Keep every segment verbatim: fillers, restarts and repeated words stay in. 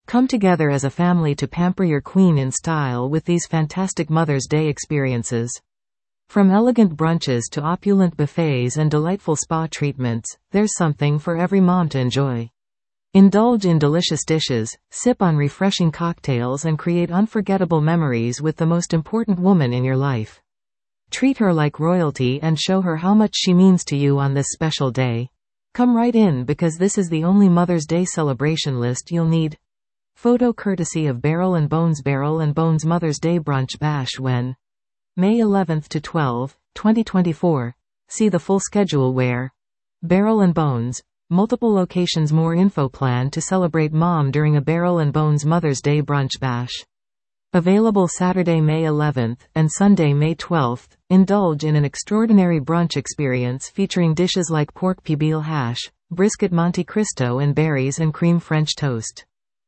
Come together as a family to pamper your queen in style with these fantastic Mother's Day experiences. From elegant brunches to opulent buffets and delightful spa treatments, there's something for every mom to enjoy. Indulge in delicious dishes, sip on refreshing cocktails and create unforgettable memories with the most important woman in your life. Treat her like royalty and show her how much she means to you on this special day. Come right in because this is the only Mother's Day celebration list you'll need. Photo courtesy of Barrel and Bones. Barrel and Bones Mother's Day Brunch Bash when May eleventh to twelfth, twenty twenty-four. See the full schedule where Barrel and Bones, multiple locations. More info. Plan to celebrate mom during a Barrel and Bones Mother's Day Brunch Bash. Available Saturday, May eleventh, and Sunday, May twelfth. Indulge in an extraordinary brunch experience featuring dishes like pork pibil hash, brisket Monte Cristo and berries and cream French toast.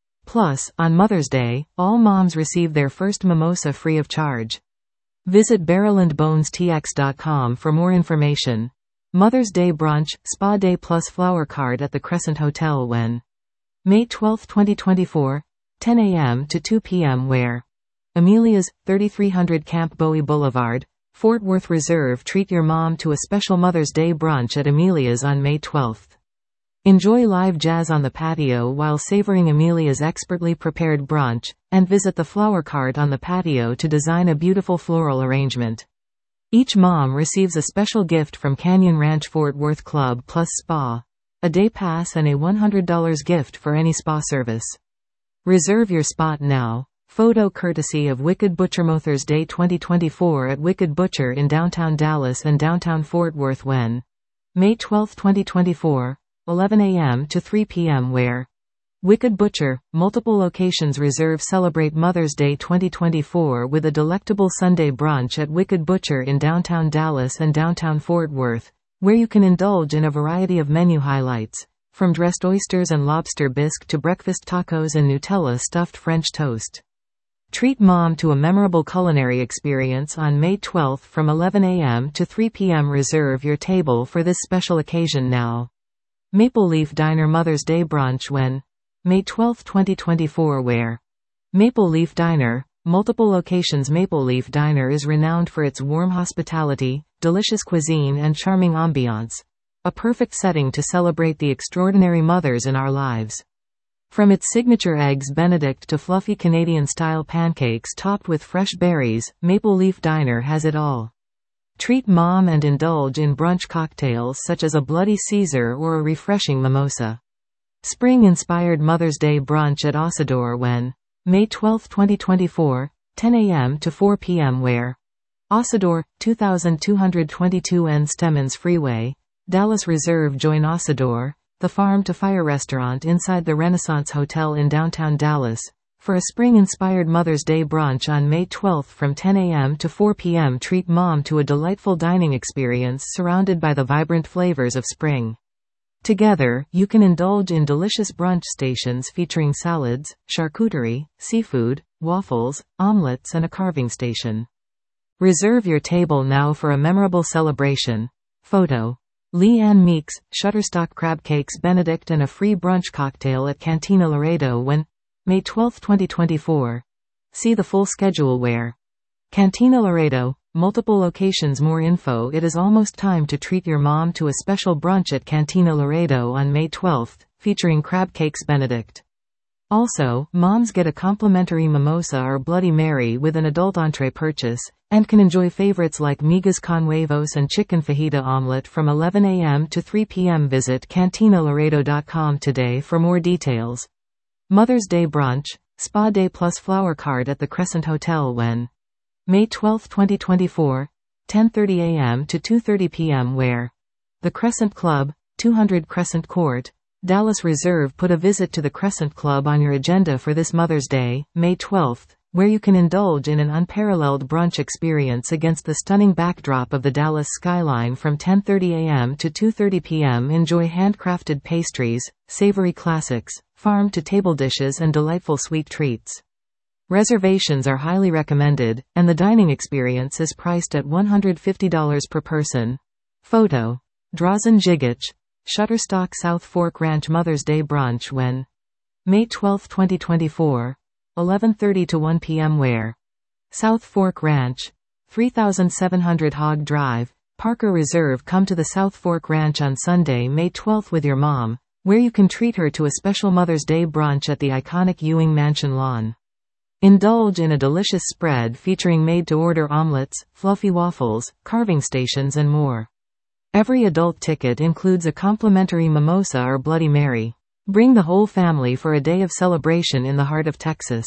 Plus, on Mother's Day, all moms receive their first mimosa free of charge. Visit barrel and bones t x dot com for more information. Mother's Day Brunch, Spa Day plus Flower Card at the Crescent Hotel when May twelfth, twenty twenty-four, ten a m to two p m where Amelia's, thirty-three hundred Camp Bowie Boulevard, Fort Worth. Reserve. Treat your mom to a special Mother's Day brunch at Amelia's on May twelfth. Enjoy live jazz on the patio while savoring Amelia's expertly prepared brunch, and visit the flower cart on the patio to design a beautiful floral arrangement. Each mom receives a special gift from Canyon Ranch Fort Worth Club plus Spa, a day pass and a one hundred dollars gift for any spa service. Reserve your spot now. Photo courtesy of Wicked Butcher. Mother's Day twenty twenty-four at Wicked Butcher in downtown Dallas and downtown Fort Worth when May twelfth, twenty twenty-four, eleven a m to three p m where Wicked Butcher, multiple locations. Reserve. Celebrate Mother's Day twenty twenty-four with a delectable Sunday brunch at Wicked Butcher in downtown Dallas and downtown Fort Worth, where you can indulge in a variety of menu highlights, from dressed oysters and lobster bisque to breakfast tacos and Nutella stuffed French toast. Treat mom to a memorable culinary experience on May twelfth from eleven a m to three p m Reserve your table for this special occasion now. Maple Leaf Diner Mother's Day Brunch when May twelfth, twenty twenty-four where Maple Leaf Diner, multiple locations. Maple Leaf Diner is renowned for its warm hospitality, delicious cuisine and charming ambiance. A perfect setting to celebrate the extraordinary mothers in our lives. From its signature Eggs Benedict to fluffy Canadian-style pancakes topped with fresh berries, Maple Leaf Diner has it all. Treat mom and indulge in brunch cocktails such as a Bloody Caesar or a refreshing mimosa. Spring-inspired Mother's Day Brunch at Asador when May twelfth, twenty twenty-four, ten a m to four p m where Asador, two thousand two hundred twenty-two N Stemmons Freeway, Dallas. Reserve. Join Asador, the farm-to-fire restaurant inside the Renaissance Hotel in downtown Dallas, for a spring-inspired Mother's Day brunch on May twelfth from ten a m to four p m Treat mom to a delightful dining experience surrounded by the vibrant flavors of spring. Together, you can indulge in delicious brunch stations featuring salads, charcuterie, seafood, waffles, omelets and a carving station. Reserve your table now for a memorable celebration. Photo. Leanne Meeks, Shutterstock Crab Cakes Benedict and a free brunch cocktail at Cantina Laredo when May twelfth, twenty twenty-four. See the full schedule where Cantina Laredo, multiple locations. More info. It is almost time to treat your mom to a special brunch at Cantina Laredo on May twelfth, featuring Crab Cakes Benedict. Also, moms get a complimentary mimosa or Bloody Mary with an adult entree purchase, and can enjoy favorites like migas con huevos and chicken fajita omelet from eleven a m to three p m Visit cantina laredo dot com today for more details. Mother's Day Brunch, Spa Day plus Flower Card at the Crescent Hotel when May twelfth, twenty twenty-four, ten thirty a m to two thirty p m where The Crescent Club, two hundred Crescent Court, Dallas. Reserve. Put a visit to the Crescent Club on your agenda for this Mother's Day, May twelfth, where you can indulge in an unparalleled brunch experience against the stunning backdrop of the Dallas skyline from ten thirty a m to two thirty p m Enjoy handcrafted pastries, savory classics, farm-to-table dishes and delightful sweet treats. Reservations are highly recommended, and the dining experience is priced at one hundred fifty dollars per person. Photo. Drazen Jigic, Shutterstock South Fork Ranch Mother's Day Brunch when May twelfth twenty twenty-four, eleven thirty to one p m Where? South Fork Ranch, thirty-seven hundred Hog Drive, Parker Reserve. Come to the South Fork Ranch on Sunday, May twelfth with your mom, where you can treat her to a special Mother's Day brunch at the iconic Ewing Mansion lawn. Indulge in a delicious spread featuring made-to-order omelets, fluffy waffles, carving stations and more. Every adult ticket includes a complimentary mimosa or Bloody Mary. Bring the whole family for a day of celebration in the heart of Texas.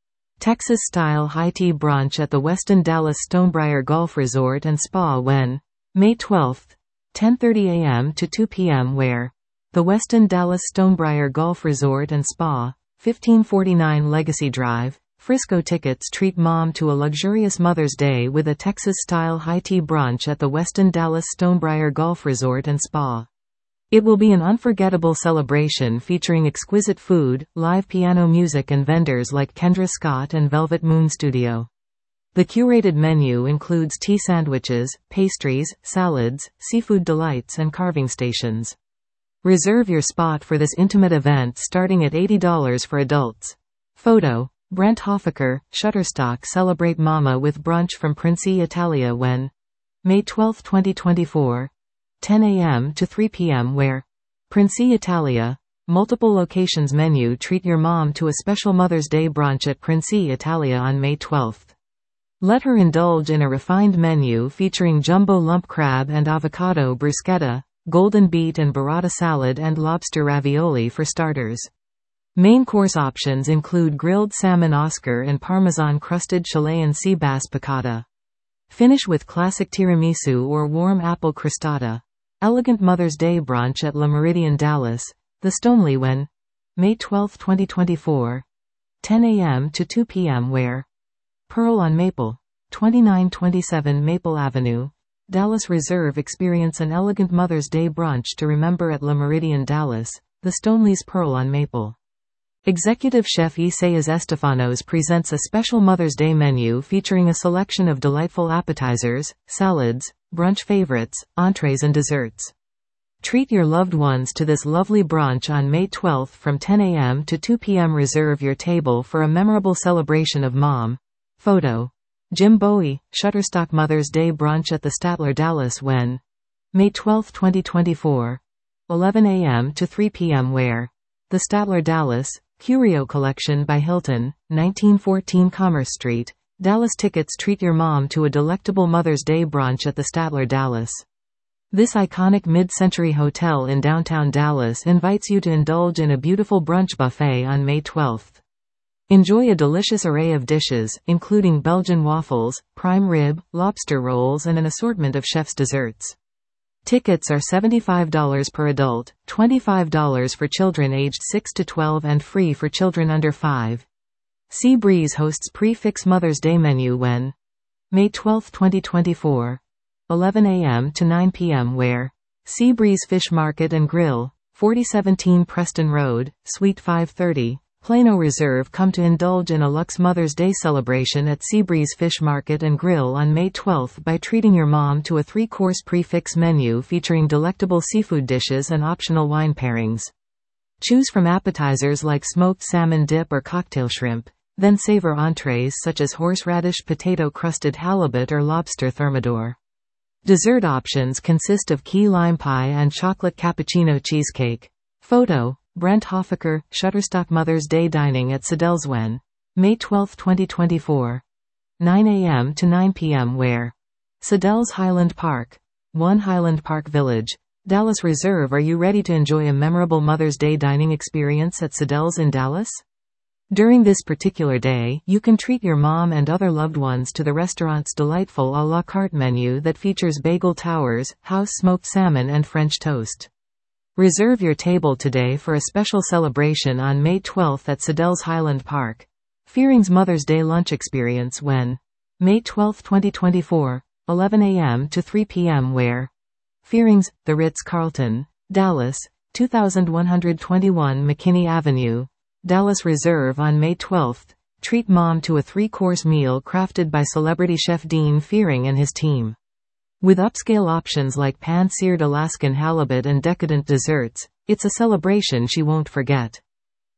Texas-style high-tea brunch at the Westin Dallas Stonebriar Golf Resort and Spa when? May twelfth, ten thirty a m to two p m Where? The Westin Dallas Stonebriar Golf Resort and Spa, fifteen forty-nine Legacy Drive, Frisco. Tickets treat mom to a luxurious Mother's Day with a Texas-style high-tea brunch at the Westin Dallas Stonebriar Golf Resort and Spa. It will be an unforgettable celebration featuring exquisite food, live piano music and vendors like Kendra Scott and Velvet Moon Studio. The curated menu includes tea sandwiches, pastries, salads, seafood delights and carving stations. Reserve your spot for this intimate event starting at eighty dollars for adults. Photo: Brent Hoffaker, Shutterstock. Celebrate Mama with brunch from Princi Italia when? May twelfth twenty twenty-four, ten a m to three p m Where? Princi Italia, multiple locations. Menu. Treat your mom to a special Mother's Day brunch at Princi Italia on May twelfth. Let her indulge in a refined menu featuring jumbo lump crab and avocado bruschetta, golden beet and burrata salad and lobster ravioli for starters. Main course options include grilled salmon Oscar and Parmesan-crusted Chilean sea bass piccata. Finish with classic tiramisu or warm apple crostata. Elegant Mother's Day brunch at Le Méridien Dallas, the Stoneleigh when? May twelfth twenty twenty-four, ten a m to two p m Where? Pearl on Maple, twenty-nine twenty-seven Maple Avenue, Dallas Reserve. Experience an elegant Mother's Day brunch to remember at Le Méridien Dallas, the Stoneleigh's Pearl on Maple. Executive Chef Isaias Estefanos presents a special Mother's Day menu featuring a selection of delightful appetizers, salads, brunch favorites, entrees and desserts. Treat your loved ones to this lovely brunch on May twelfth from ten a m to two p m Reserve your table for a memorable celebration of mom. Photo: Jim Bowie, Shutterstock. Mother's Day brunch at the Statler Dallas when? May twelfth twenty twenty-four, eleven a m to three p m Where? The Statler Dallas, Curio Collection by Hilton, nineteen fourteen Commerce Street, Dallas. Tickets treat your mom to a delectable Mother's Day brunch at the Statler Dallas. This iconic mid-century hotel in downtown Dallas invites you to indulge in a beautiful brunch buffet on May twelfth. Enjoy a delicious array of dishes, including Belgian waffles, prime rib, lobster rolls and an assortment of chef's desserts. Tickets are seventy-five dollars per adult, twenty-five dollars for children aged six to twelve and free for children under five. Sea Breeze hosts Prix Mother's Day menu when? May twelfth twenty twenty-four, eleven a m to nine p m Where? Sea Breeze Fish Market and Grill, forty seventeen Preston Road, Suite five thirty, Plano Reserve. Come to indulge in a luxe Mother's Day celebration at Seabreeze Fish Market and Grill on May twelfth by treating your mom to a three-course prix menu featuring delectable seafood dishes and optional wine pairings. Choose from appetizers like smoked salmon dip or cocktail shrimp, then savor entrees such as horseradish potato-crusted halibut or lobster thermidor. Dessert options consist of key lime pie and chocolate cappuccino cheesecake. Photo: Brent Hoffaker, Shutterstock. Mother's Day dining at Sadel's when? May twelfth twenty twenty-four, nine a m to nine p m Where? Sadel's Highland Park, one Highland Park Village, Dallas Reserve. Are you ready to enjoy a memorable Mother's Day dining experience at Sadel's in Dallas? During this particular day, you can treat your mom and other loved ones to the restaurant's delightful à la carte menu that features bagel towers, house smoked salmon and French toast. Reserve your table today for a special celebration on May twelfth at Sadel's Highland Park. Fearing's Mother's Day lunch experience when? May twelfth twenty twenty-four, eleven a m to three p m Where? Fearing's, The Ritz-Carlton, Dallas, two thousand one hundred twenty-one McKinney Avenue, Dallas Reserve. On May twelfth, treat mom to a three-course meal crafted by celebrity chef Dean Fearing and his team. With upscale options like pan-seared Alaskan halibut and decadent desserts, it's a celebration she won't forget.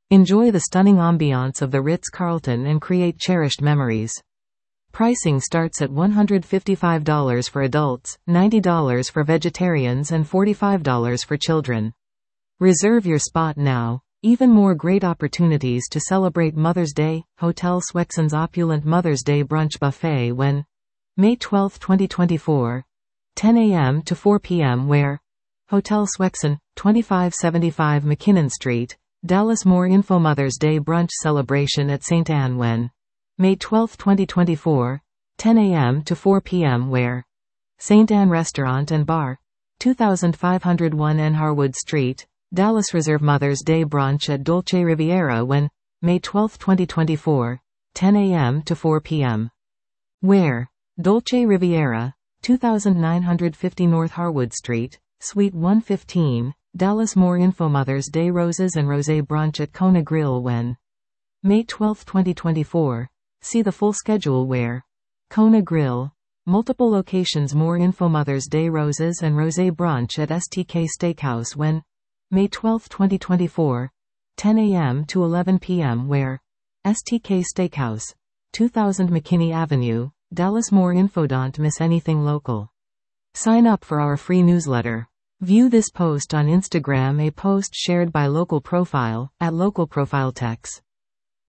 Enjoy the stunning ambiance of the Ritz-Carlton and create cherished memories. Pricing starts at one hundred fifty-five dollars for adults, ninety dollars for vegetarians and forty-five dollars for children. Reserve your spot now. Even more great opportunities to celebrate Mother's Day. Hotel Swexen's opulent Mother's Day brunch buffet when May twelfth, twenty twenty-four, ten a m to four p m Where? Hotel Swexen, twenty-five seventy-five McKinnon Street, Dallas. More info. Mother's Day brunch celebration at Saint Anne when May twelfth, twenty twenty-four, ten a m to four p m Where? Saint Anne Restaurant and Bar, two thousand five hundred one N Harwood Street, Dallas. Reserve Mother's Day brunch at Dolce Riviera when May twelfth, twenty twenty-four, ten a m to four p m Where? Dolce Riviera, two thousand nine hundred fifty North Harwood Street, Suite one fifteen, Dallas. More info. Mother's Day roses and rosé brunch at Kona Grill when May twelfth, twenty twenty-four. See the full schedule. Where? Kona Grill. Multiple locations. More info. Mother's Day roses and rosé brunch at S T K Steakhouse when May twelfth, twenty twenty-four, ten a m to eleven p m Where? S T K Steakhouse, two thousand McKinney Avenue, Dallas. More info. Don't miss anything local. Sign up for our free newsletter. View this post on Instagram. A post shared by Local Profile, at Local Profile Techs.